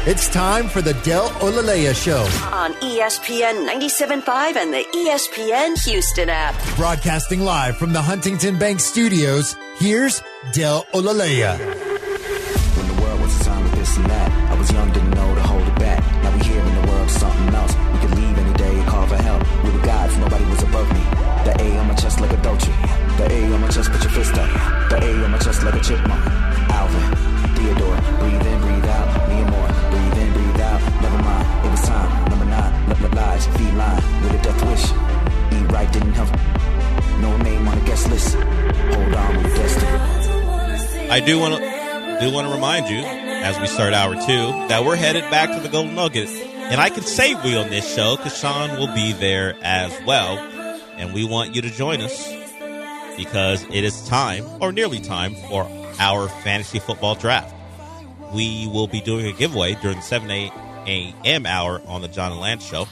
It's time for the Del Olalea Show on ESPN 97.5 and the ESPN Houston app. Broadcasting live from the Huntington Bank Studios, here's Del Olalea. When the world was a time with this and that, I was young, didn't know to hold it back. Now we here in the world, something else. We could leave any day and call for help. We were gods, nobody was above me. The A on my chest like a Dolce. The A on my chest, put your fist up. The A on my chest like a chipmunk. Alvin, Theodore, breathe in, breathe out. Me and more, breathe in, breathe out. Never mind, it was time. Number 9, lies, feline with a death wish. Eat right, didn't help. No name on the guest list. Hold on, we're destined. I do want to remind you, as we start hour 2, that we're headed back to the Golden Nugget. And I can say we on this show because Sean will be there as well. And we want you to join us because it is time, or nearly time, for our fantasy football draft. We will be doing a giveaway during the 7 a.m. hour on the John and Lance Show.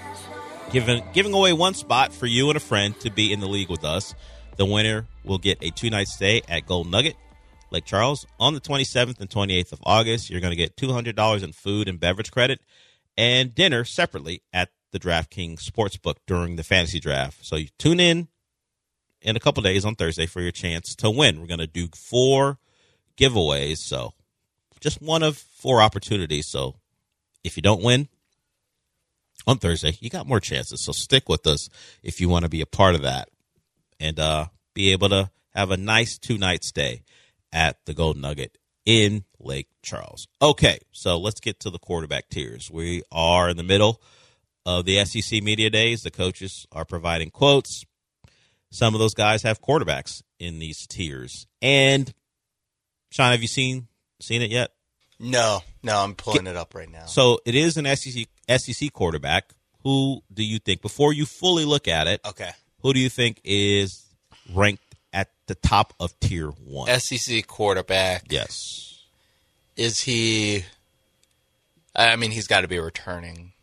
Giving away one spot for you and a friend to be in the league with us. The winner will get a 2-night stay at Golden Nugget, Lake Charles, on the 27th and 28th of August. You're going to get $200 in food and beverage credit and dinner separately at the DraftKings Sportsbook during the fantasy draft. So you tune in a couple days on Thursday for your chance to win. We're going to do 4 giveaways, so just one of 4 opportunities. So if you don't win on Thursday, you got more chances. So stick with us if you want to be a part of that and be able to have a nice 2-night stay at the Golden Nugget in Lake Charles. Okay, so let's get to the quarterback tiers. We are in the middle of the SEC Media Days. The coaches are providing quotes. Some of those guys have quarterbacks in these tiers. And, Sean, have you seen it yet? No, I'm pulling it up right now. So it is an SEC quarterback. Who do you think, before you fully look at it, okay, who do you think is ranked at the top of tier 1? SEC quarterback. Yes. Is he? I mean, he's got to be returning.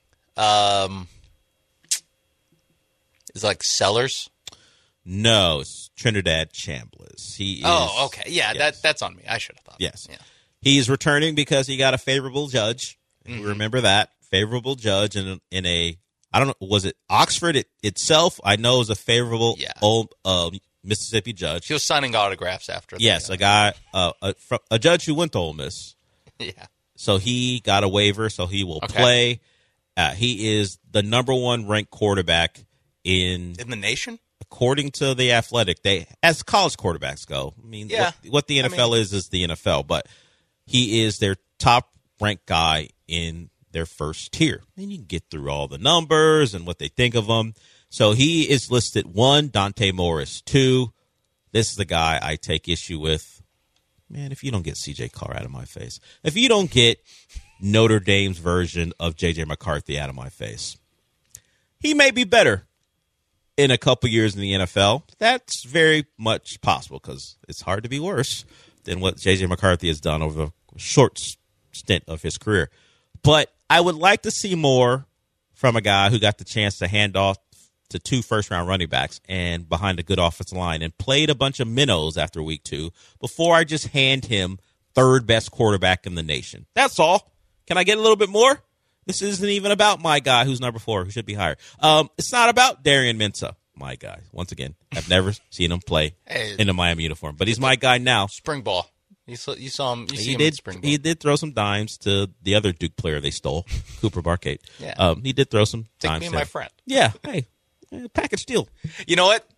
Is it like Sellers? No, it's Trinidad Chambliss. He is. Oh, okay. Yeah, yes. That's on me. I should have thought. Yes. Yeah. He's returning because he got a favorable judge. Mm-hmm. Remember that. Favorable judge in a, I don't know, was it Oxford itself? I know it was a favorable old Mississippi judge. He was signing autographs after that. Yes, a guy, a judge who went to Ole Miss. Yeah. So he got a waiver, so he will play. He is the number 1 ranked quarterback in the nation? According to The Athletic, as college quarterbacks go. I mean, what the NFL is the NFL, but he is their top-ranked guy in their first tier. And you can get through all the numbers and what they think of him. So he is listed 1, Dante Morris 2. This is the guy I take issue with. Man, if you don't get CJ Carr out of my face, if you don't get Notre Dame's version of J.J. McCarthy out of my face, he may be better in a couple years in the NFL. That's very much possible because it's hard to be worse than what J.J. McCarthy has done over a short stint of his career. But I would like to see more from a guy who got the chance to hand off to 2 first-round running backs and behind a good offensive line and played a bunch of minnows after week 2 before I just hand him 3rd best quarterback in the nation. That's all. Can I get a little bit more? This isn't even about my guy who's number 4, who should be higher. It's not about Darian Mensah, my guy. Once again, I've never seen him play in a Miami uniform, but he's my guy now. Spring ball. You saw him. You see him in spring ball. He did throw some dimes to the other Duke player they stole, Cooper Barkade. Yeah. He did throw some dimes. Take me and my friend. Yeah. Hey, package deal. You know what?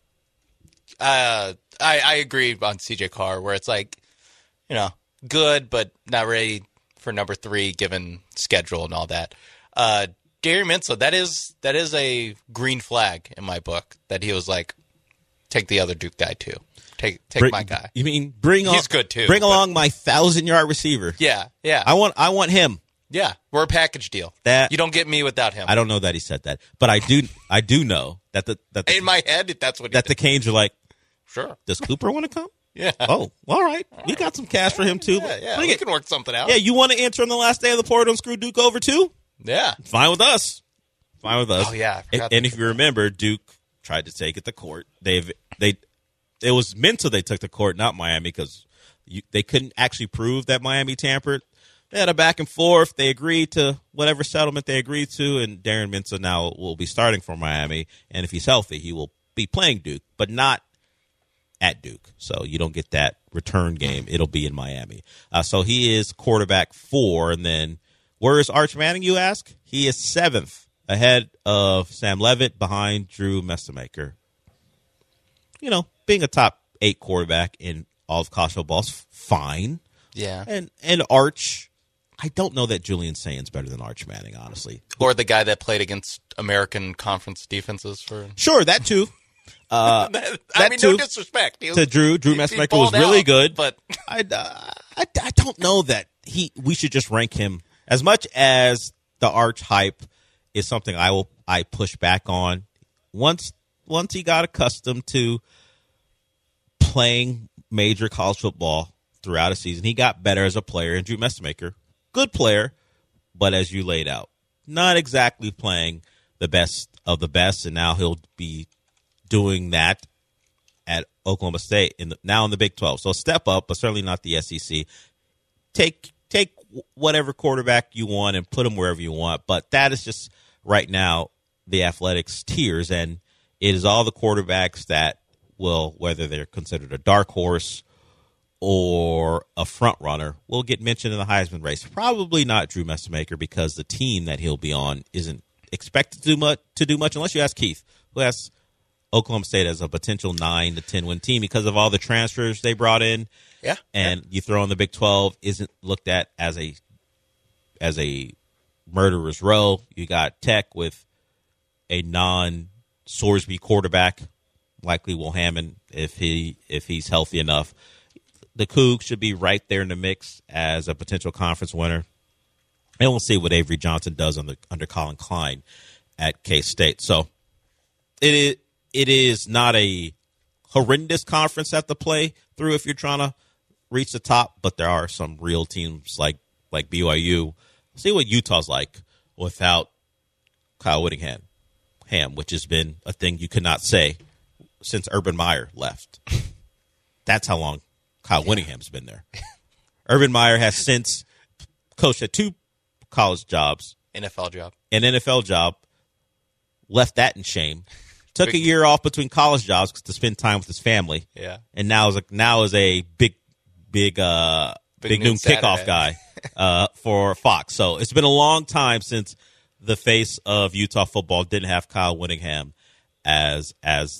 I agree on CJ Carr, where it's like, good, but not ready for number 3 given schedule and all that. Darian Mensah, that is a green flag in my book that he was like, take the other Duke guy too. Take my guy. You mean he's good too. Bring along my 1,000-yard receiver. Yeah. I want him. Yeah, we're a package deal. That you don't get me without him. I don't know that he said that, but I do know that in my head that's what the Canes are like. Sure. Does Cooper want to come? Yeah. Oh, all right. We got some cash for him too. Yeah. We can work something out. Yeah, you want to enter on the last day of the portal and screw Duke over too? Yeah. Fine with us. Oh yeah. And if you remember, Duke tried to take it to court. It was Mensah they took to court, not Miami, because they couldn't actually prove that Miami tampered. They had a back and forth. They agreed to whatever settlement they agreed to, and Darren Mensah now will be starting for Miami. And if he's healthy, he will be playing Duke, but not at Duke. So you don't get that return game. It'll be in Miami. So he is quarterback 4. And then where is Arch Manning, you ask? He is 7th, ahead of Sam Levitt, behind Drew Messamaker. You know, being a top 8 quarterback in all of college football is fine. Yeah. And Arch, I don't know that Julian Saint's better than Arch Manning, honestly. Or the guy that played against American Conference defenses for. Sure, that too. I mean, too, no disrespect to Drew. Drew Messamaker was really good, but I don't know that we should just rank him as much as the Arch hype is something I push back on. Once he got accustomed to playing major college football throughout a season, he got better as a player. And Drew Messamaker, good player, but as you laid out, not exactly playing the best of the best. And now he'll be doing that at Oklahoma State now in the Big 12. So a step up, but certainly not the SEC. Take whatever quarterback you want and put him wherever you want. But that is just right now the athletics tiers, and it is all the quarterbacks that will, whether they're considered a dark horse or a front runner, will get mentioned in the Heisman race. Probably not Drew Messamaker, because the team that he'll be on isn't expected to do much unless you ask Keith, who has Oklahoma State as a potential 9 to 10 win team because of all the transfers they brought in. Yeah. And you throw in the Big 12 isn't looked at as a murderer's row. You got Tech with a non-Sorsby quarterback, likely Will Hammond if he's healthy enough. The Cougs should be right there in the mix as a potential conference winner. And we'll see what Avery Johnson does under Colin Klein at K-State. So it is not a horrendous conference at the play through if you're trying to reach the top, but there are some real teams like BYU. See what Utah's like without Kyle Whittingham, which has been a thing you could not say since Urban Meyer left. That's how long Kyle Whittingham's been there. Urban Meyer has since coached at 2 college jobs, an NFL job, left that in shame. Took a year off between college jobs to spend time with his family. Yeah, and now is a big noon kickoff guy for Fox. So it's been a long time since the face of Utah football didn't have Kyle Whittingham as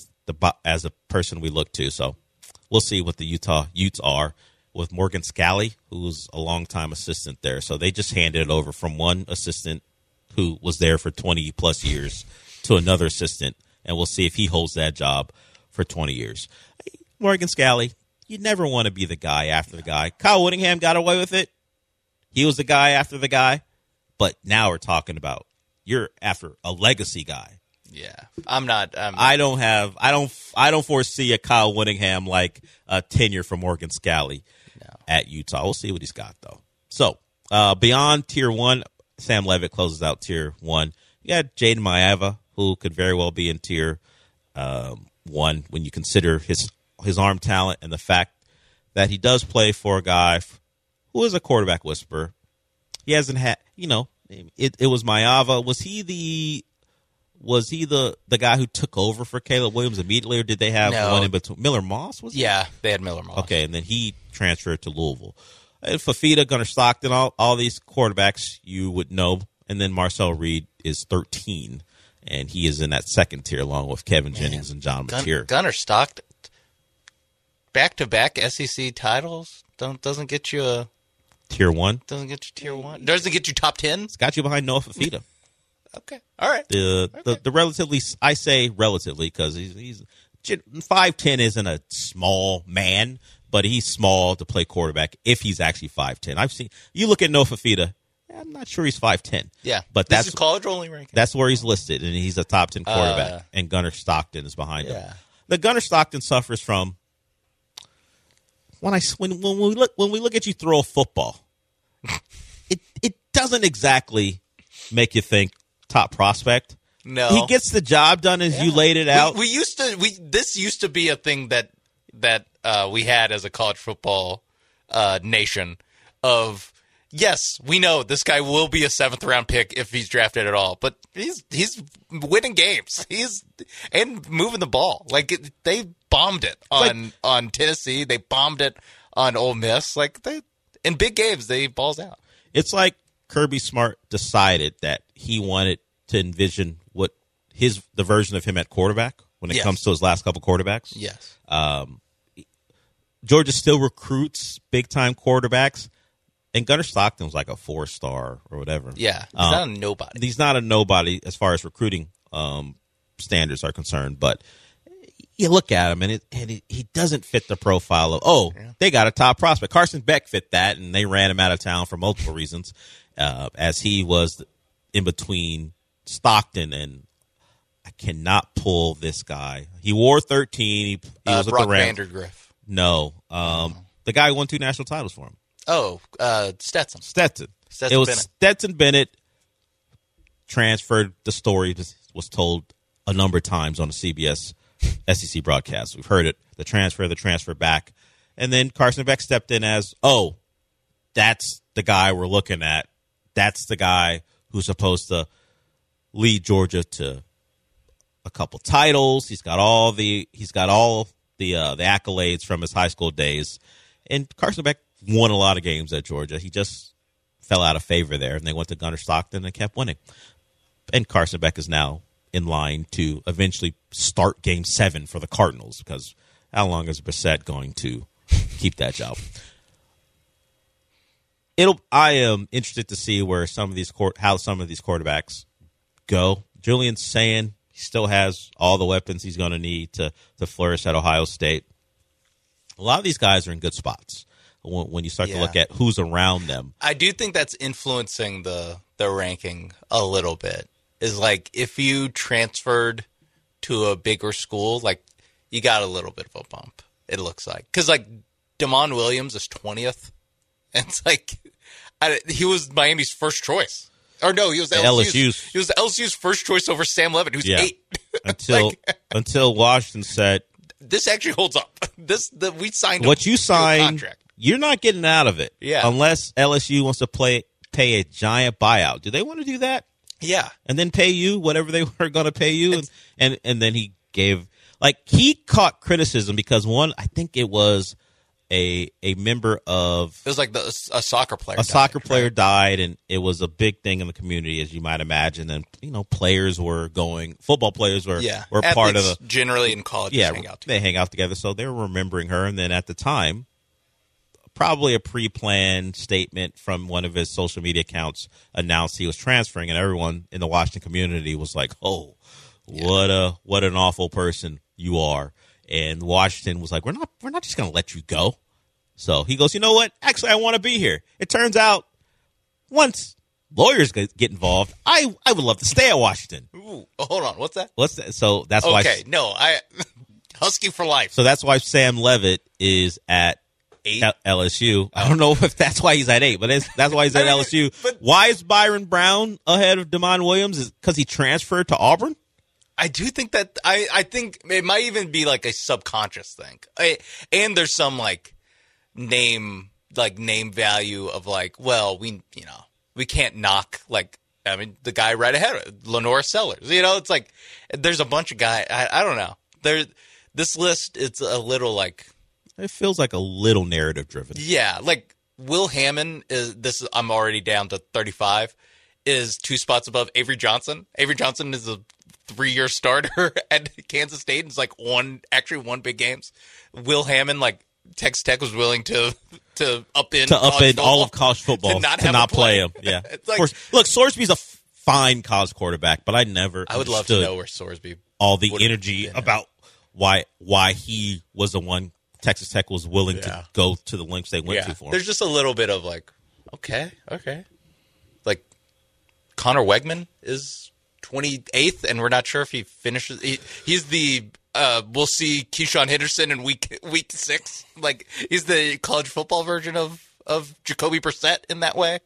a person we look to. So we'll see what the Utah Utes are with Morgan Scalley, who's a longtime assistant there. So they just handed it over from one assistant who was there for 20 plus years to another assistant. And we'll see if he holds that job for 20 years. Morgan Scalley, you never want to be the guy after the guy. Kyle Whittingham got away with it. He was the guy after the guy. But now we're talking about you're after a legacy guy. Yeah. I don't foresee a Kyle Whittingham like a tenure for Morgan Scalley at Utah. We'll see what he's got, though. So beyond Tier 1, Sam Levitt closes out Tier 1. You got Jaden Maiava, who could very well be in Tier 1 when you consider his arm talent and the fact that he does play for a guy who is a quarterback whisperer. He hasn't had, it was Maiava. Was he the guy who took over for Caleb Williams immediately, or did they have one in between? Miller Moss, was it? Yeah, they had Miller Moss. Okay, and then he transferred to Louisville. And Fafita, Gunnar Stockton, all these quarterbacks you would know. And then Marcel Reed is 13, and he is in that second tier along with Kevin Jennings and John Mateer. Gunnar Stockton, back-to-back SEC titles doesn't get you a Tier 1. Doesn't get you Tier 1. Doesn't get you top 10. It's got you behind Noah Fafita. Okay, all right. The relatively, I say relatively because he's 5'10" isn't a small man, but he's small to play quarterback if he's actually 5'10". You look at Noah Fafita. I'm not sure he's 5'10". Yeah, but this is college only ranking. That's where he's listed, and he's a top 10 quarterback. And Gunnar Stockton is behind him. The Gunnar Stockton suffers from when we look at you throw a football. it doesn't exactly make you think top prospect. No, he gets the job done as you laid it out. This used to be a thing that we had as a college football nation of. yes, we know this guy will be a 7th round pick if he's drafted at all, but he's winning games. And moving the ball. Like they bombed it on Tennessee. They bombed it on Ole Miss. Like in big games, they balls out. It's like Kirby Smart decided that he wanted to envision what the version of him at quarterback when it comes to his last couple quarterbacks. Yes. Georgia still recruits big-time quarterbacks, and Gunnar Stockton was like a 4-star or whatever. Yeah, he's not a nobody. He's not a nobody as far as recruiting standards are concerned, but you look at him, and he doesn't fit the profile of, they got a top prospect. Carson Beck fit that, and they ran him out of town for multiple reasons, as he was in between Stockton and I cannot pull this guy. He wore 13. He was Brock with the Rams. Vandergriff. No. The guy who won 2 national titles for him. Oh, Stetson. Stetson it was Bennett. Stetson Bennett transferred. The story was told a number of times on the CBS SEC broadcast. We've heard it. The transfer back. And then Carson Beck stepped in as, that's the guy we're looking at. That's the guy who's supposed to lead Georgia to a couple titles. He's got all the accolades from his high school days. And Carson Beck won a lot of games at Georgia. He just fell out of favor there, and they went to Gunnar Stockton and kept winning. And Carson Beck is now in line to eventually start Game 7 for the Cardinals, because how long is Brissett going to keep that job? I am interested to see where how some of these quarterbacks go. Julian's saying he still has all the weapons he's going to need to flourish at Ohio State. A lot of these guys are in good spots when you start to look at who's around them. I do think that's influencing the ranking a little bit. Is like if you transferred to a bigger school, like you got a little bit of a bump, it looks like. Because like Damon Williams is 20th. And it's like he was Miami's first choice. Or no, he was LSU's. He was LSU's first choice over Sam Levitt, who's 8. Until Washington said, this actually holds up. We signed what you to a signed. contract. You're not getting out of it, unless LSU wants to pay a giant buyout. Do they want to do that? Yeah, and then pay you whatever they were going to pay you, and then he caught criticism because I think it was a member of it was like a soccer player. Player died, and it was a big thing in the community, as you might imagine. And football players were Athletes part of the generally in college. They hang out together, so they were remembering her. And then at the time, probably a pre-planned statement from one of his social media accounts announced he was transferring, and everyone in the Washington community was like, "Oh, what an awful person you are." And Washington was like, "We're not just going to let you go." So he goes, "You know what? Actually, I want to be here." It turns out once lawyers get involved, I would love to stay at Washington. Ooh, hold on, what's that? So that's why. Okay, no, Husky for life. So that's why Sam Levitt is at 8 at LSU. I don't know if that's why he's at 8, but that's why he's at LSU. But why is Byron Brown ahead of Damon Williams? Is because he transferred to Auburn? I do think that I think it might even be like a subconscious thing. And there's some like name value of like, well, we can't knock the guy right ahead, Lenore Sellers. It's like there's a bunch of guys. I don't know. This list, it's a little like it feels like a little narrative driven. Yeah, like Will Hammond I'm already down to 35. Is 2 spots above Avery Johnson. Avery Johnson is a 3-year starter at Kansas State. It's like won big games. Will Hammond, like Texas Tech was willing to upend all of college football to not play him. Yeah, like, look, Sorsby's a fine college quarterback, but I would love to know where Sorsby all the energy about why he was the one Texas Tech was willing to go to the lengths they went to for him. There's just a little bit of like, okay. Like Connor Wegman is 28th, and we're not sure if he finishes. He's the we'll see Keyshawn Henderson in week 6. Like he's the college football version of Jacoby Brissett in that way.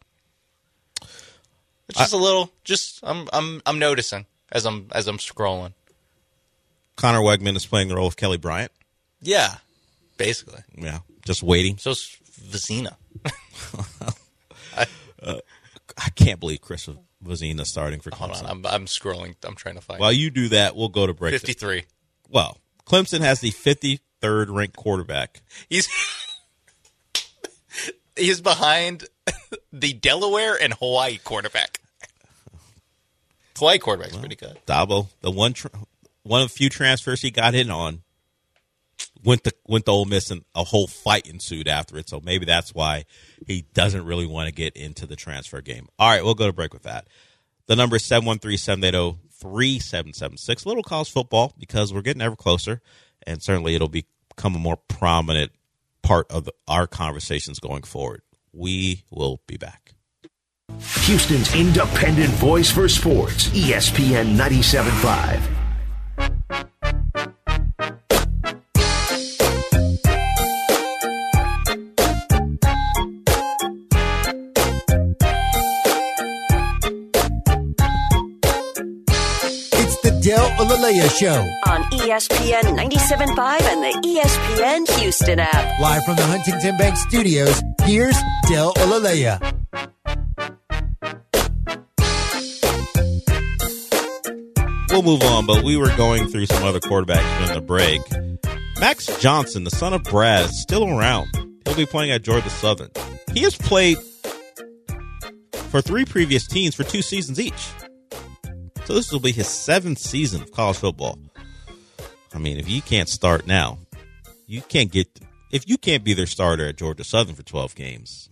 It's just a little. Just I'm noticing as I'm scrolling. Connor Wegman is playing the role of Kelly Bryant. Yeah, basically. Yeah, just waiting. So is Vecina. I can't believe Chris Vazina starting for Clemson. Hold on, I'm scrolling. I'm trying to find. While you do that, we'll go to break. 53. Well, Clemson has the 53rd ranked quarterback. He's behind the Delaware and Hawaii quarterback. Hawaii quarterback's pretty good. Dabo, the one of the few transfers he got in on, went to Ole Miss, and a whole fight ensued after it. So maybe that's why he doesn't really want to get into the transfer game. All right, we'll go to break with that. The number is 713-780-3776. Little college football, because we're getting ever closer, and certainly it'll become a more prominent part of our conversations going forward. We will be back. Houston's independent voice for sports, ESPN 97.5. It's the Del Olalea Show. On ESPN 97.5 and the ESPN Houston app. Live from the Huntington Bank Studios, here's Del Olalea. We'll move on, but we were going through some other quarterbacks during the break. Max Johnson, the son of Brad, is still around. He'll be playing at Georgia Southern. He has played for 3 previous teams for 2 seasons each. So this will be his 7th season of college football. I mean, if you can't start now, if you can't be their starter at Georgia Southern for 12 games,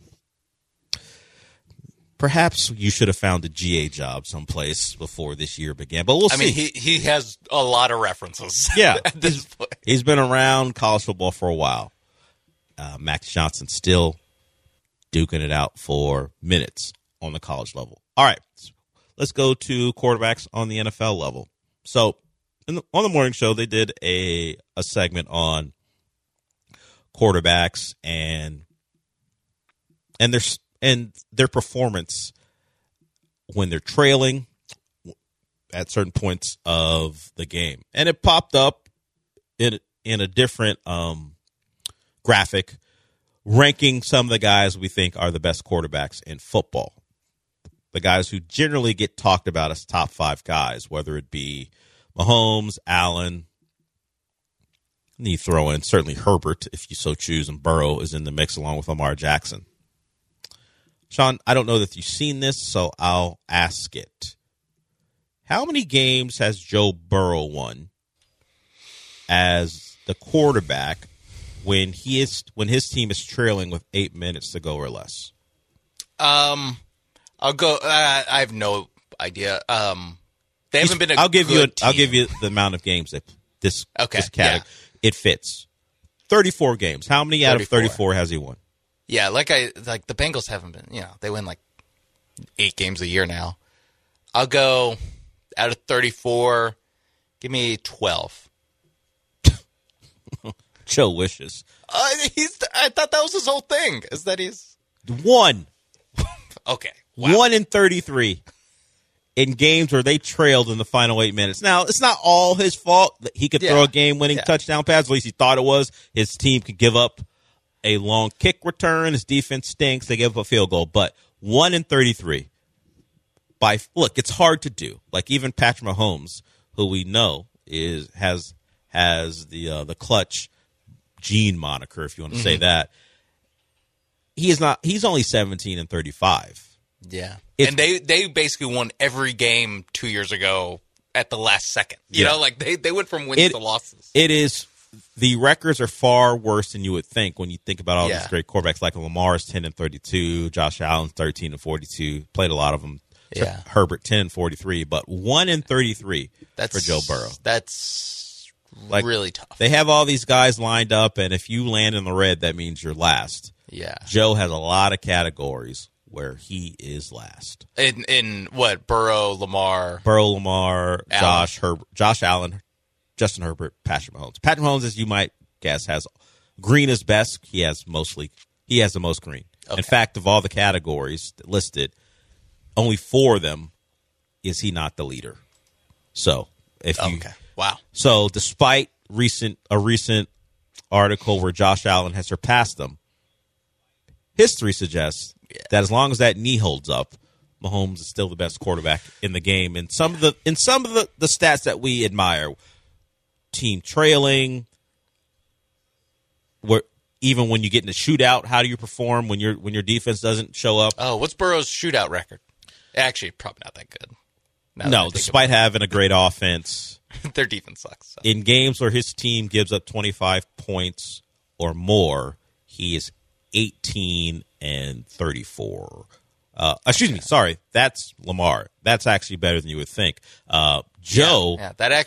perhaps you should have found a GA job someplace before this year began. But we'll see. I mean, he has a lot of references. Yeah. At this point. He's been around college football for a while. Max Johnson still duking it out for minutes on the college level. All right. Let's go to quarterbacks on the NFL level. So on the morning show, they did a segment on quarterbacks and their performance when they're trailing at certain points of the game. And it popped up in a different graphic ranking some of the guys we think are the best quarterbacks in football. The guys who generally get talked about as top 5 guys, whether it be Mahomes, Allen, and you throw in certainly Herbert, if you so choose, and Burrow is in the mix along with Lamar Jackson. Sean, I don't know that you've seen this, so I'll ask it. How many games has Joe Burrow won as the quarterback when his team is trailing with 8 minutes to go or less? I'll go. I have no idea. They haven't been. I'll give you the amount of games that this category it fits. 34 games. How many out of 34 has he won? Yeah, the Bengals haven't been. They win 8 games a year now. I'll go out of 34. Give me 12. Joe wishes. I thought that was his whole thing. Is that he's 1? Okay. Wow. 1 in 33 in games where they trailed in the final 8 minutes. Now, it's not all his fault that he could throw a game-winning touchdown pass. At least he thought it was. His team could give up a long kick return. His defense stinks. They give up a field goal. But 1 in 33. Look, it's hard to do. Like even Patrick Mahomes, who we know has the clutch gene moniker, if you want to say that. He's only 17 and 35. Yeah. And they basically won every game 2 years ago at the last second. You know, they went from wins to losses. It is. The records are far worse than you would think when you think about all these great quarterbacks. Like Lamar is 10 and 32, Josh Allen 13 and 42. Played a lot of them. Yeah. Herbert 10 and 43, but 1 in 33 for Joe Burrow. That's really tough. They have all these guys lined up, and if you land in the red, that means you're last. Yeah. Joe has a lot of categories where he is last. In what? Burrow, Lamar, Allen. Josh Allen, Justin Herbert, Patrick Mahomes. Patrick Mahomes, as you might guess, has green is best. He has the most green. Okay. In fact, of all the categories listed, only 4 of them is he not the leader. So wow. So despite a recent article where Josh Allen has surpassed them, history suggests that as long as that knee holds up, Mahomes is still the best quarterback in the game. And some of the stats that we admire, team trailing, even when you get in a shootout, how do you perform when your defense doesn't show up? Oh, what's Burrow's shootout record? Actually, probably not that good. No, despite having a great offense, their defense sucks. So. In games where his team gives up 25 points or more, he is 18-34. Sorry, that's Lamar. That's actually better than you would think. Joe,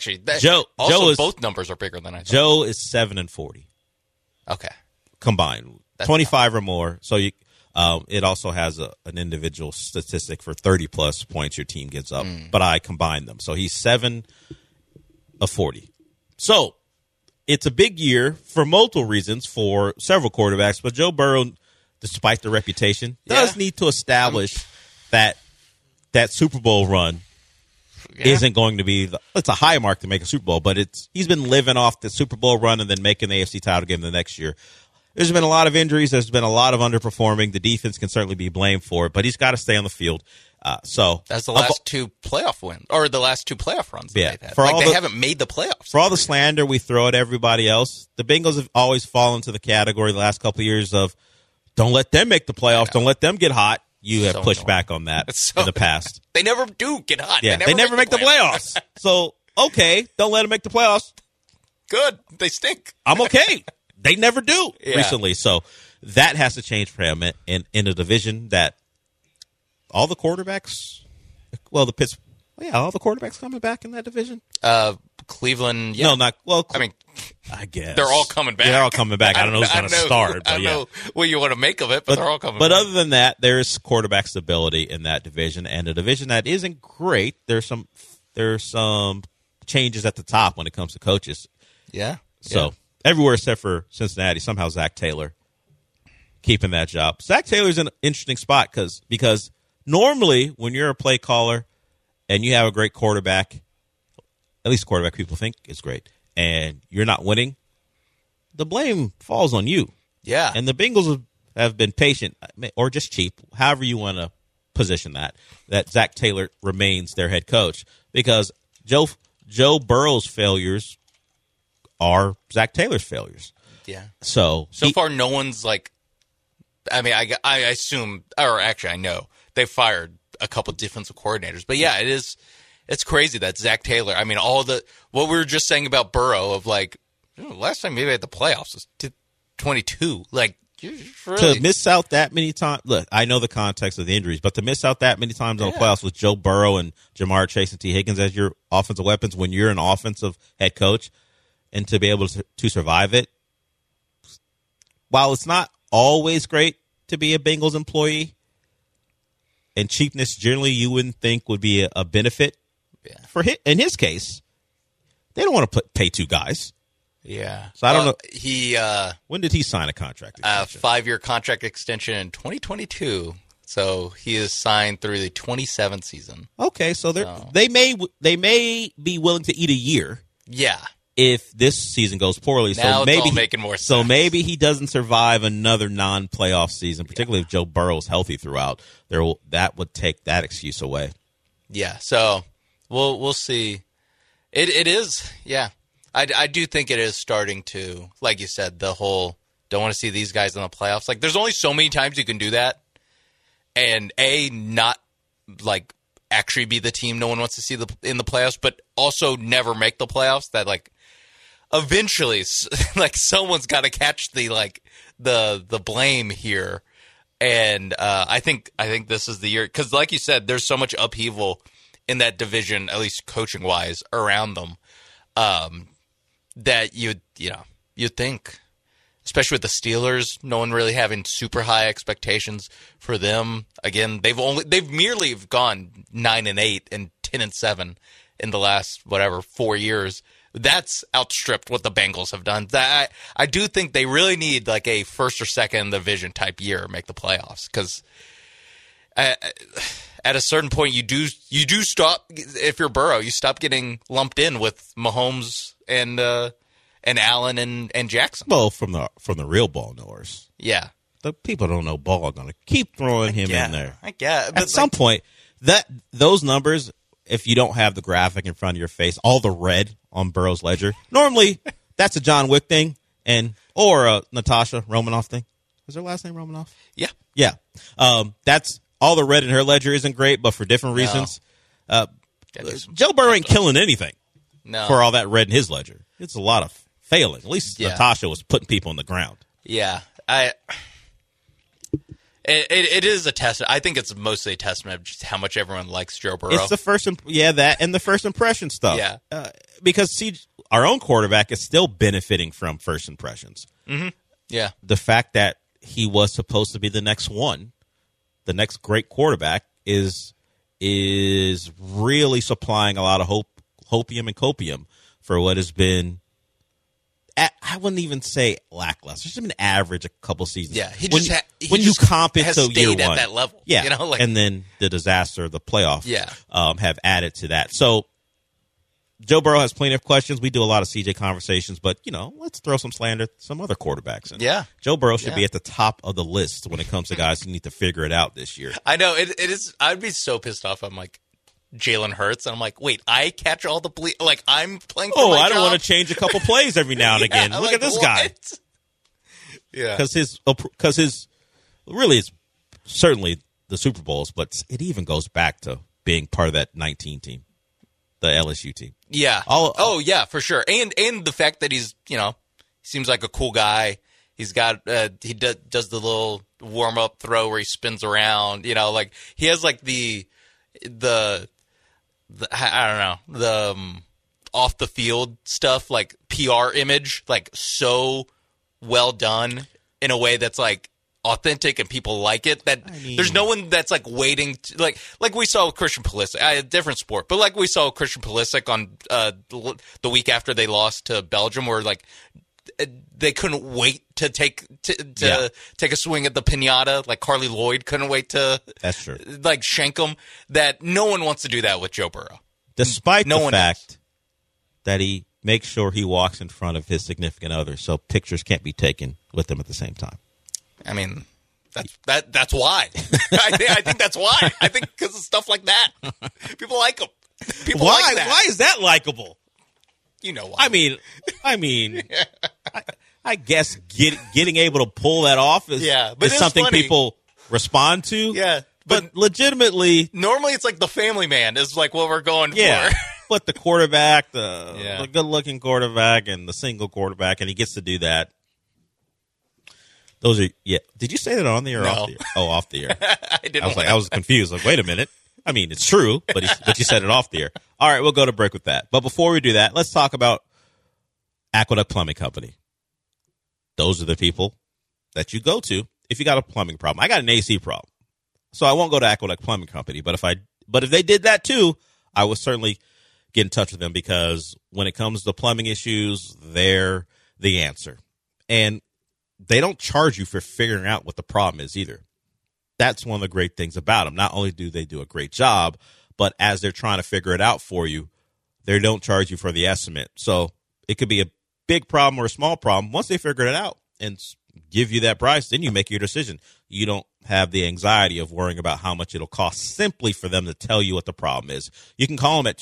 both numbers are bigger than I thought. Joe is 7-40. Okay, combined, that's 25 or more. So it also has an individual statistic for 30-plus points your team gives up, but I combined them. So he's 7 of 40. So it's a big year for multiple reasons for several quarterbacks, but Joe Burrow, despite the reputation, does need to establish that Super Bowl run isn't going to be it's a high mark to make a Super Bowl, but he's been living off the Super Bowl run and then making the AFC title game the next year. There's been a lot of injuries. There's been a lot of underperforming. The defense can certainly be blamed for it, but he's got to stay on the field. So that's the last two playoff wins, or the last two playoff runs that they've had. They haven't made the playoffs. For all the slander we throw at everybody else, the Bengals have always fallen to the category the last couple of years of don't let them make the playoffs. Don't let them get hot. You have pushed back on that in the past. They never do get hot. Yeah, they never make the playoffs. So, okay, don't let them make the playoffs. Good. They stink. I'm okay. They never do recently. So that has to change for him in a division that all the quarterbacks, all the quarterbacks coming back in that division. Cleveland, I guess they're all coming back. They're all coming back. I don't know who's going to start. I don't know what you want to make of it, but they're all coming back. But other than that, there's quarterback stability in that division, and a division that isn't great. There's some changes at the top when it comes to coaches. Yeah. So everywhere except for Cincinnati, somehow Zach Taylor keeping that job. Zach Taylor's in an interesting spot because normally when you're a play caller and you have a great quarterback, at least quarterback people think is great, and you're not winning, the blame falls on you. Yeah. And the Bengals have been patient or just cheap, however you want to position that Zach Taylor remains their head coach because Joe Burrow's failures are Zach Taylor's failures. Yeah. So far, no one's I assume, or actually I know, they fired a couple defensive coordinators. But yeah, it's crazy that Zach Taylor, what we were just saying about Burrow of last time maybe at the playoffs was 22. To miss out that many times, look, I know the context of the injuries, but to miss out that many times on the playoffs with Joe Burrow and Jamar Chase and T. Higgins as your offensive weapons when you're an offensive head coach, and to be able to survive it, while it's not always great to be a Bengals employee, and cheapness generally you wouldn't think would be a benefit. Yeah. In his case, they don't want to pay two guys. Yeah. So I don't know. When did he sign a contract extension? 5-year contract extension in 2022. So he is signed through the 27th season. Okay, so they may be willing to eat a year. Yeah. If this season goes poorly, now so maybe it's all making more sense. So maybe he doesn't survive another non-playoff season, particularly if Joe Burrow's healthy throughout. That would take that excuse away. Yeah, so we'll see. It is, yeah. I do think it is starting to, like you said, the whole don't want to see these guys in the playoffs. There's only so many times you can do that, and not actually be the team no one wants to see in the playoffs, but also never make the playoffs. That eventually, someone's got to catch the blame here, and I think this is the year because, like you said, there's so much upheaval in that division, at least coaching wise, around them, that you'd think, especially with the Steelers, no one really having super high expectations for them. Again, they've merely gone 9-8 and 10-7 in the last 4 years. That's outstripped what the Bengals have done. I do think they really need a first or second division type year to make the playoffs because at a certain point you do stop. If you're Burrow, you stop getting lumped in with Mahomes and Allen and Jackson. Well, from the real ball knowers. Yeah. the people don't know ball are going to keep throwing him in there. I guess. At some point, those numbers, if you don't have the graphic in front of your face, all the red on Burrow's ledger, normally that's a John Wick thing or a Natasha Romanoff thing. Was her last name Romanoff? Yeah. Yeah. That's all the red in her ledger isn't great, but for different reasons. Joe Burrow ain't killing anything for all that red in his ledger. It's a lot of failing. At least Natasha was putting people on the ground. Yeah. It is a testament. I think it's mostly a testament of just how much everyone likes Joe Burrow. It's the first, that and the first impression stuff. Yeah, because our own quarterback is still benefiting from first impressions. Mm-hmm. Yeah, the fact that he was supposed to be the next the next great quarterback, is really supplying a lot of hopium and copium for what has been. I wouldn't even say lackluster. It's just been average a couple seasons. Yeah, when you comp it to year one, at that level. Yeah, and then the disaster, the playoff, yeah, have added to that. So Joe Burrow has plenty of questions. We do a lot of CJ conversations, but let's throw some slander some other quarterbacks in. Yeah, Joe Burrow should be at the top of the list when it comes to guys who need to figure it out this year. I know it is. I'd be so pissed off. I'm like Jalen Hurts, and I'm like, wait, I catch all the I'm playing for my I don't job? want to change a couple plays every now and again. Look at this guy. Yeah, because his really it's certainly the Super Bowls, but it even goes back to being part of that 19 team, the LSU team. Yeah. Yeah, for sure. And the fact that he's seems like a cool guy. He's got he does the little warm up throw where he spins around. He has like the I don't know, the off the field stuff, like PR image, like so well done in a way that's like authentic and people like it. There's no one that's like waiting to, like we saw with Christian Pulisic, a different sport, but like we saw with Christian Pulisic on the week after they lost to Belgium, where like they couldn't wait to take a swing at the piñata. Like Carly Lloyd couldn't wait to like shank him. That no one wants to do that with Joe Burrow, despite the fact that he makes sure he walks in front of his significant other, so pictures can't be taken with them at the same time. I mean, that's why. I think that's why. I think because of stuff like that, people like him. People like that. Why is that likable? You know why? I mean, I guess getting able to pull that off is something funny. People respond to. Yeah, but legitimately, normally it's like the family man is like what we're going for. But the quarterback, the good-looking quarterback, and the single quarterback, and he gets to do that. Those are Did you say that on the air or off the air? Oh, off the air. I was confused. Like, wait a minute. I mean, it's true, but you said it off the air. All right, we'll go to break with that. But before we do that, let's talk about Aqueduct Plumbing Company. Those are the people that you go to if you got a plumbing problem. I got an AC problem, so I won't go to Aqueduct Plumbing Company. But if they did that too, I would certainly get in touch with them, because when it comes to plumbing issues, they're the answer. And they don't charge you for figuring out what the problem is either. That's one of the great things about them. Not only do they do a great job, but as they're trying to figure it out for you, they don't charge you for the estimate. So it could be a big problem or a small problem. Once they figure it out and give you that price, then you make your decision. You don't have the anxiety of worrying about how much it'll cost simply for them to tell you what the problem is. You can call them at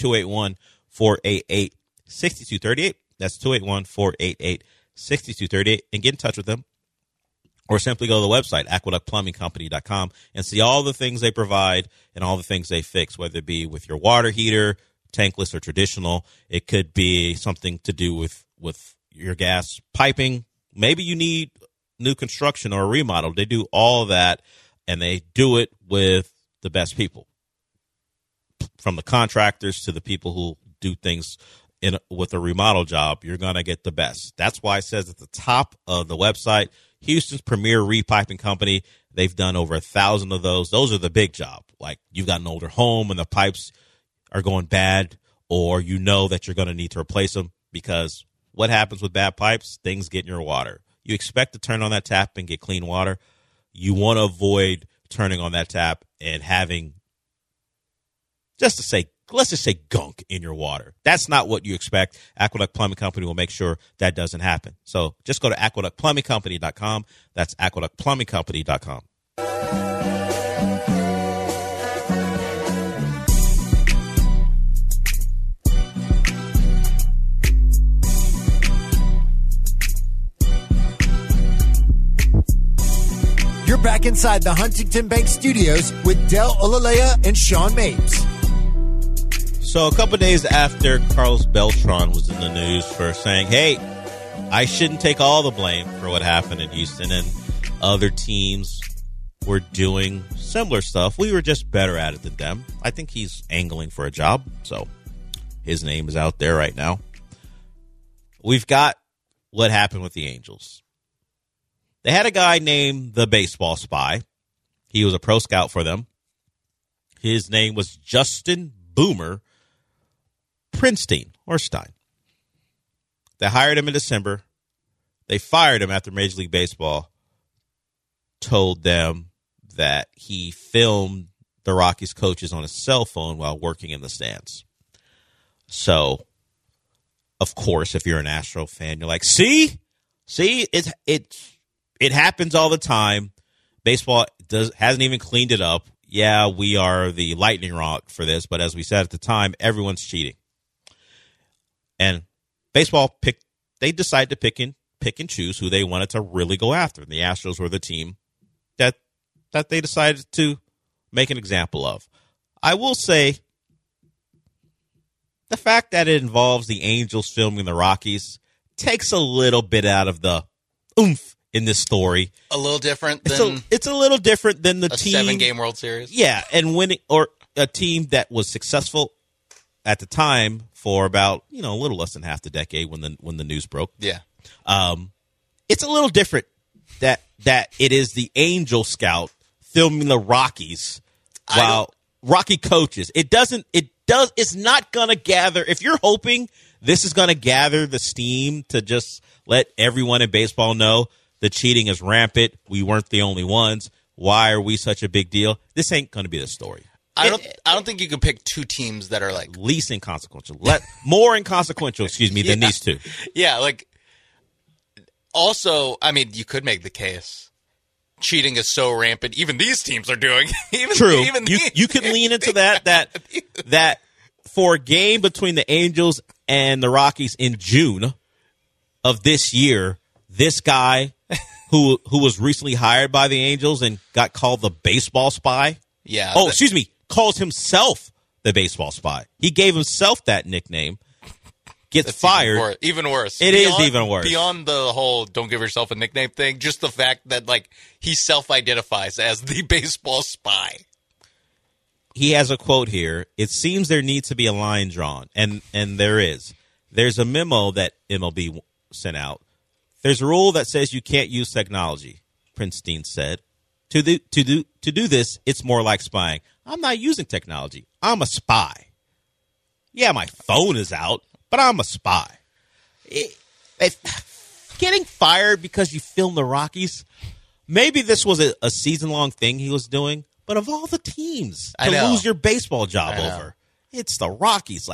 281-488-6238. That's 281-488-6238, and get in touch with them. Or simply go to the website, aqueductplumbingcompany.com, and see all the things they provide and all the things they fix, whether it be with your water heater, tankless or traditional. It could be something to do with your gas piping. Maybe you need new construction or a remodel. They do all that, and they do it with the best people. From the contractors to the people who do things with a remodel job, you're going to get the best. That's why it says at the top of the website, Houston's premier repiping company. They've done over 1,000 of those. Those are the big job. Like, you've got an older home and the pipes are going bad, or you know that you're going to need to replace them, because what happens with bad pipes? Things get in your water. You expect to turn on that tap and get clean water. You want to avoid turning on that tap and having, just to say, let's just say gunk in your water. That's not what you expect. Aqueduct Plumbing Company will make sure that doesn't happen. So just go to aqueductplumbingcompany.com. That's aqueductplumbingcompany.com. You're back inside the Huntington Bank Studios with Del Olalea and Sean Mapes. So a couple days after Carlos Beltran was in the news for saying, hey, I shouldn't take all the blame for what happened in Houston, and other teams were doing similar stuff. We were just better at it than them. I think he's angling for a job, so his name is out there right now. We've got what happened with the Angels. They had a guy named the Baseball Spy. He was a pro scout for them. His name was Justin Boomer Prinstein or Stein. They hired him in December. They fired him after Major League Baseball told them that he filmed the Rockies coaches on his cell phone while working in the stands. So, of course, if you're an Astro fan, you're like, see, it happens all the time. Baseball hasn't even cleaned it up. Yeah, we are the lightning rod for this, but as we said at the time, everyone's cheating. And baseball they decided to pick and choose who they wanted to really go after. And the Astros were the team that they decided to make an example of. I will say the fact that it involves the Angels filming the Rockies takes a little bit out of the oomph in this story. A little different than it's a little different than the a team 7-game World Series. Yeah, and winning or a team that was successful at the time for about, a little less than half the decade when the news broke. Yeah. It's a little different that it is the Angel scout filming the Rockies while Rocky coaches. It's not going to gather. If you're hoping this is going to gather the steam to just let everyone in baseball know the cheating is rampant, we weren't the only ones, why are we such a big deal? This ain't going to be the story. I don't think you can pick two teams that are like least inconsequential, more inconsequential, than these two. Yeah, like also, I mean, you could make the case cheating is so rampant. Even these teams are doing. True. You can lean into that for a game between the Angels and the Rockies in June of this year, this guy who was recently hired by the Angels and got called the Baseball Spy. Yeah. Oh, excuse me. Calls himself the Baseball Spy. He gave himself that nickname. Gets fired. Even worse. It is even worse. Beyond the whole don't give yourself a nickname thing, just the fact that he self-identifies as the Baseball Spy. He has a quote here. It seems there needs to be a line drawn, and there is. There's a memo that MLB sent out. There's a rule that says you can't use technology, Prinstein said. To do this, it's more like spying. I'm not using technology. I'm a spy. Yeah, my phone is out, but I'm a spy. Getting fired because you filmed the Rockies, maybe this was a season-long thing he was doing, but of all the teams to lose your baseball job over, it's the Rockies.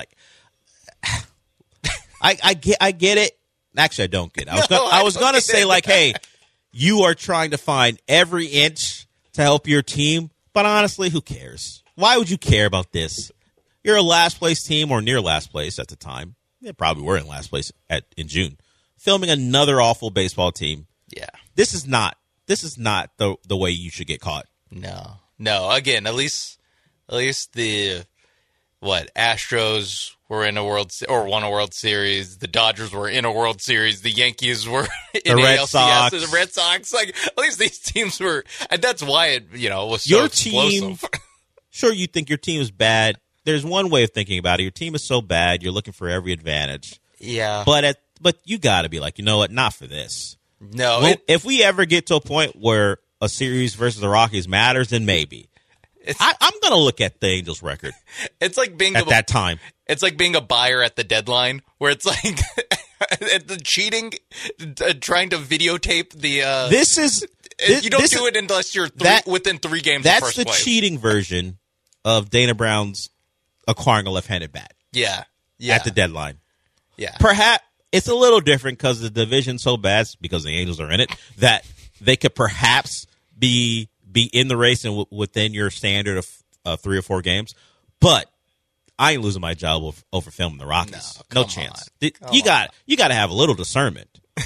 I get it. Actually, I don't get it. I was going to say, hey, you are trying to find every inch to help your team, but honestly, who cares? Why would you care about this? You're a last-place team or near last place at the time. They probably were in last place in June. Filming another awful baseball team. Yeah. This is not the way you should get caught. No. Again, at least the Astros were in won a World Series. The Dodgers were in a World Series. The Yankees were in the Red ALCS. Sox. The Red Sox. At least these teams were, and that's why it was so your explosive. Team. Sure, you think your team is bad. There's one way of thinking about it. Your team is so bad, you're looking for every advantage. Yeah. But you got to be like, you know what? Not for this. No. If we ever get to a point where a series versus the Rockies matters, then maybe. I'm going to look at the Angels' record. It's like being at that time. It's like being a buyer at the deadline, where it's like the cheating, trying to videotape the. You don't do it unless you're within 3 games. That's of first the place. Cheating version of Dana Brown's acquiring a left-handed bat Yeah. at the deadline. Yeah. Perhaps it's a little different because the division's so bad, because the Angels are in it, that they could perhaps be in the race and within your standard of 3 or 4 games. But I ain't losing my job over filming the Rockies. No chance. You got to have a little discernment.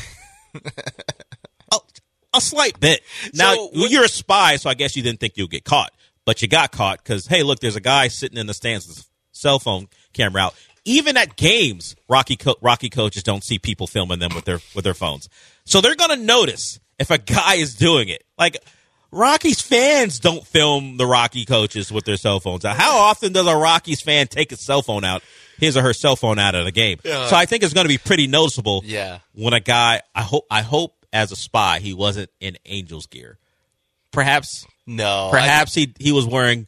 A slight bit. Now, you're a spy, so I guess you didn't think you'll get caught. But you got caught because, hey, look, there's a guy sitting in the stands with his cell phone camera out. Even at games, Rocky coaches don't see people filming them with their phones. So they're going to notice if a guy is doing it. Like, Rockies fans don't film the Rocky coaches with their cell phones out. How often does a Rockies fan take his or her cell phone out of the game? So I think it's going to be pretty noticeable when a guy, I hope as a spy, he wasn't in Angels gear. Perhaps he was wearing,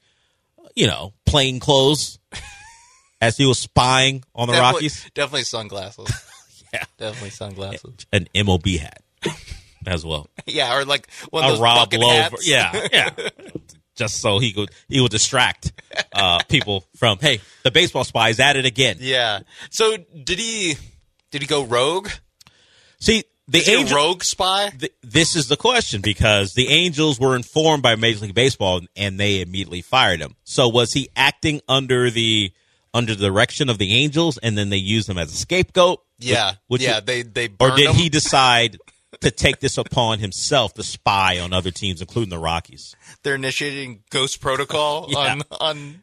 plain clothes as he was spying on the Rockies. Definitely sunglasses. Yeah. Definitely sunglasses. An MLB hat as well. Yeah, or like one of those Rob bucket Lowe. hats. Yeah. Just so he would distract people from, hey, the baseball spy is at it again. Yeah. So did he go rogue? See, Is he a rogue spy? This is the question, because the Angels were informed by Major League Baseball and they immediately fired him. So was he acting under the direction of the Angels and then they used him as a scapegoat? Yeah. They or burned did him? he decide to take this upon himself to spy on other teams, including the Rockies? They're initiating Ghost Protocol on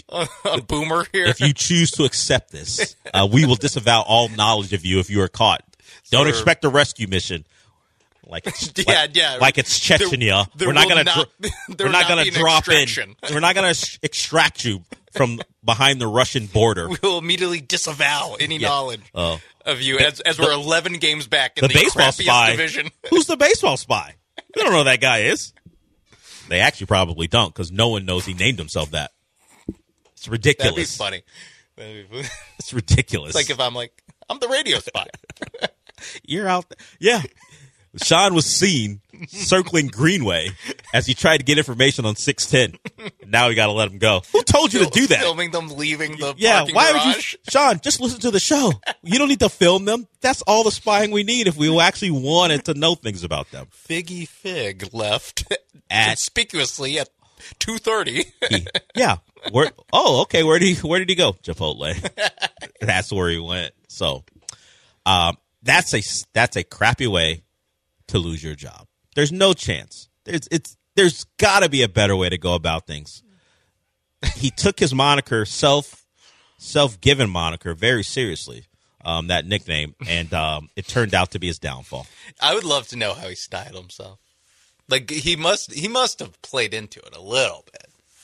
Boomer here. If you choose to accept this, we will disavow all knowledge of you if you are caught. Don't expect a rescue mission. Like it's Chechnya. We're not going to drop in. We're not going to extract you from behind the Russian border. We will immediately disavow any knowledge of you as we're 11 games back in the baseball crappiest spy division. Who's the baseball spy? We don't know who that guy is. They actually probably don't, because no one knows he named himself that. It's ridiculous. That'd be funny. It's ridiculous. It's like if I'm the radio spy. You're out there. Yeah. Sean was seen circling Greenway as he tried to get information on 610. Now we got to let him go. Who told you to do that? Filming them leaving the parking garage? Would you, Sean, just listen to the show. You don't need to film them. That's all the spying we need if we actually wanted to know things about them. Figgy Fig left conspicuously at 2:30. Yeah. Okay. Where did he go? Chipotle. That's where he went. So, that's a crappy way to lose your job. There's no chance. There's got to be a better way to go about things. He took his moniker, self-given moniker, very seriously, that nickname, and it turned out to be his downfall. I would love to know how he styled himself. Like he must have played into it a little bit.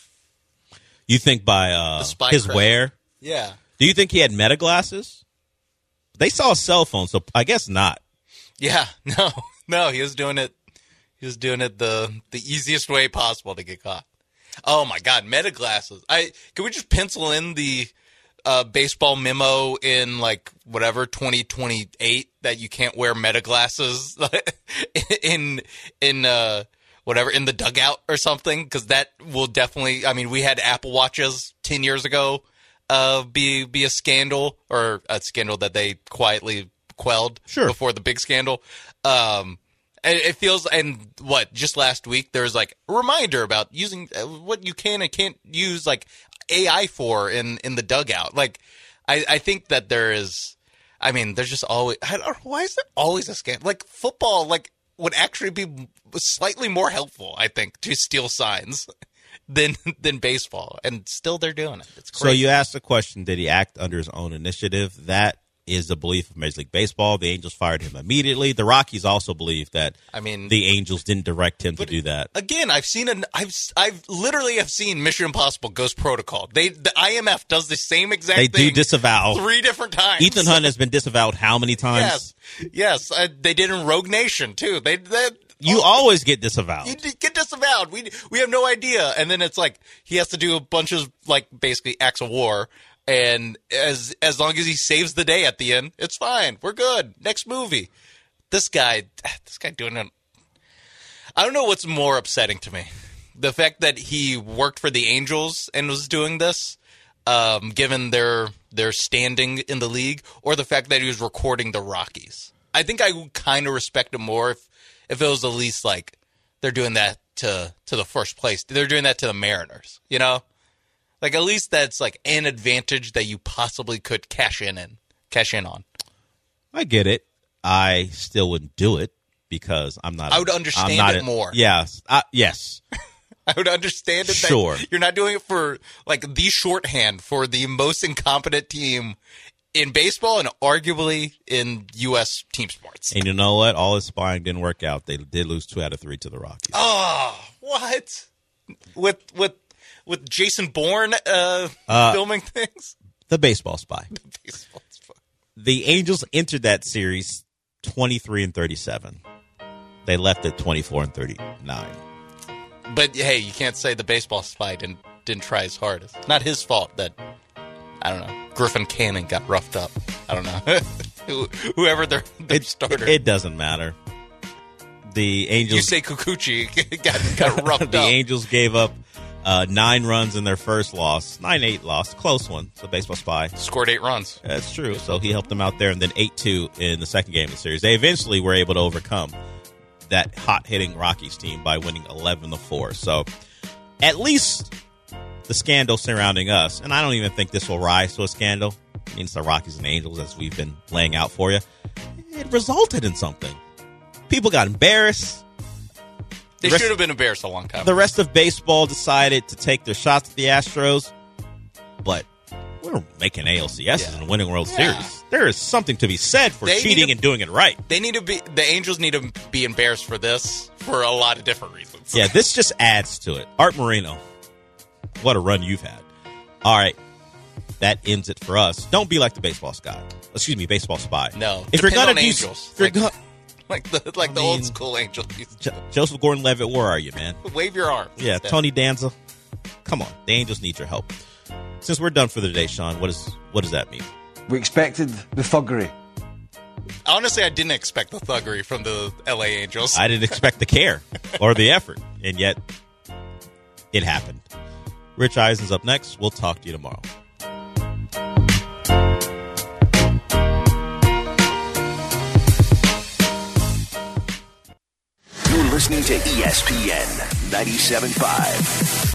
You think by his wear? Yeah. Do you think he had Meta glasses? They saw a cell phone, so I guess not. Yeah, no, he was doing it. He was doing it the easiest way possible to get caught. Oh my God, Meta glasses! Can we just pencil in the baseball memo in 2028 that you can't wear Meta glasses in the dugout or something? Because that will definitely. I mean, we had Apple Watches 10 years ago. Be a scandal, or a scandal that they quietly quelled before the big scandal. It feels, and just last week there was a reminder about using what you can and can't use AI for in the dugout. I think that there is, there's just always, I don't know, why is there always a scandal? Football would actually be slightly more helpful, I think, to steal signs than baseball, and still they're doing it. It's crazy. So you asked the question, did he act under his own initiative? That is the belief of Major League Baseball. The Angels fired him immediately. The Rockies also believe that the Angels didn't direct him to do that. Again, I've literally seen Mission Impossible Ghost Protocol. The IMF does the same exact thing. They do disavow 3 different times. Ethan Hunt has been disavowed how many times? Yes. They did in Rogue Nation too. You always get disavowed. You get disavowed. We have no idea. And then it's he has to do a bunch of basically acts of war. And as long as he saves the day at the end, it's fine. We're good. Next movie. This guy doing it. I don't know what's more upsetting to me. The fact that he worked for the Angels and was doing this, given their standing in the league, or the fact that he was recording the Rockies. I think I would kind of respect it more if it was at least like they're doing that to the first place. They're doing that to the Mariners, you know? Like, at least that's like an advantage that you possibly could cash in on. I get it. I still wouldn't do it because I'm not. I would understand it more. Yes. Yes. I would understand it. Sure. That you're not doing it for like the shorthand for the most incompetent team in baseball and arguably in U.S. team sports. And you know what? All his spying didn't work out. They did lose 2 out of 3 to the Rockies. Oh, what? With Jason Bourne filming things? The baseball spy. The Angels entered that series 23-37. They left it 24-39. But hey, you can't say the baseball spy didn't try his hardest. Not his fault that, I don't know, Griffin Canning got roughed up. I don't know. Whoever their starter. It doesn't matter. The Angels. You say Kikuchi got roughed up. The Angels gave up 9 runs in their first loss. 9-8 loss. Close one. So baseball spy. Scored 8 runs. That's true. So he helped them out there. And then 8-2 in the second game of the series. They eventually were able to overcome that hot-hitting Rockies team by winning 11-4. So at least the scandal surrounding us, and I don't even think this will rise to a scandal. It means the Rockies and Angels, as we've been laying out for you, it resulted in something. People got embarrassed. They should have been embarrassed a long time ago. The rest of baseball decided to take their shots at the Astros, but we're making ALCSs and winning World Series. There is something to be said for cheating and doing it right. The Angels need to be embarrassed for this for a lot of different reasons. Yeah, this just adds to it. Art Moreno, what a run you've had. All right, that ends it for us. Don't be like the baseball spy. Baseball spy. No, if you're gonna do Angels, like the old school Angels. Joseph Gordon-Levitt, where are you, man? Wave your arm. Yeah, Tony Danza. Come on, the Angels need your help. Since we're done for the day, Sean, what does that mean? We expected the thuggery. Honestly, I didn't expect the thuggery from the LA Angels. I didn't expect the care or the effort, and yet it happened. Rich Eisen's up next. We'll talk to you tomorrow. You're listening to ESPN 97.5.